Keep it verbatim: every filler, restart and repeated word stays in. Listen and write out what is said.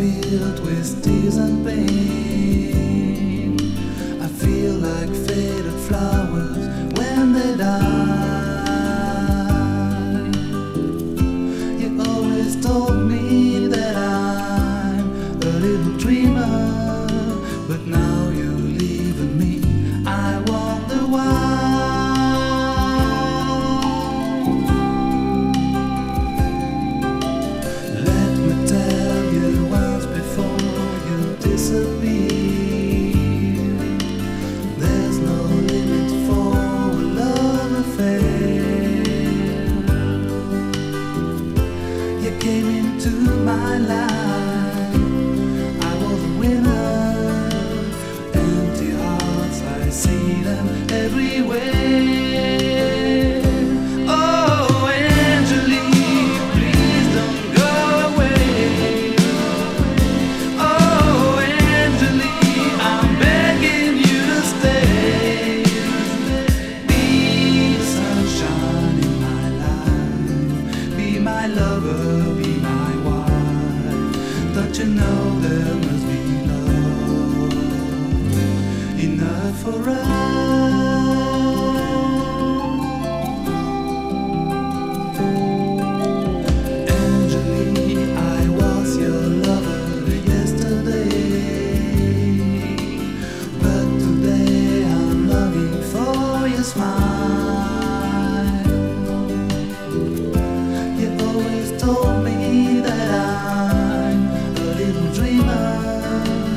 filled with tears and pain. I feel like faded flowers when they die. You always told me that I'm a little dreamer, but now you're leaving me. I wonder why. Let me tell you once before you disappear, there's no limit for a love affair. You came into my life, I was a winner. Empty hearts, I see them everywhere. Oh, Angelique, please don't go away. Oh, Angelique, I'm begging you to stay. Be the sunshine in my life, be my lover, be my wife. Don't you know there must be love enough for us? Angelique, I was your lover yesterday, but today I'm longing for your smile. You always told me that I'm a little dreamer,